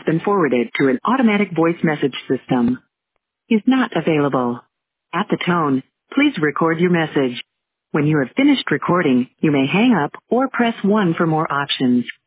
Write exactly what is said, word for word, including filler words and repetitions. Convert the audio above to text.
been forwarded to an automatic voice message system. Is not available. At the tone, please record your message. When you have finished recording, you may hang up or press one for more options.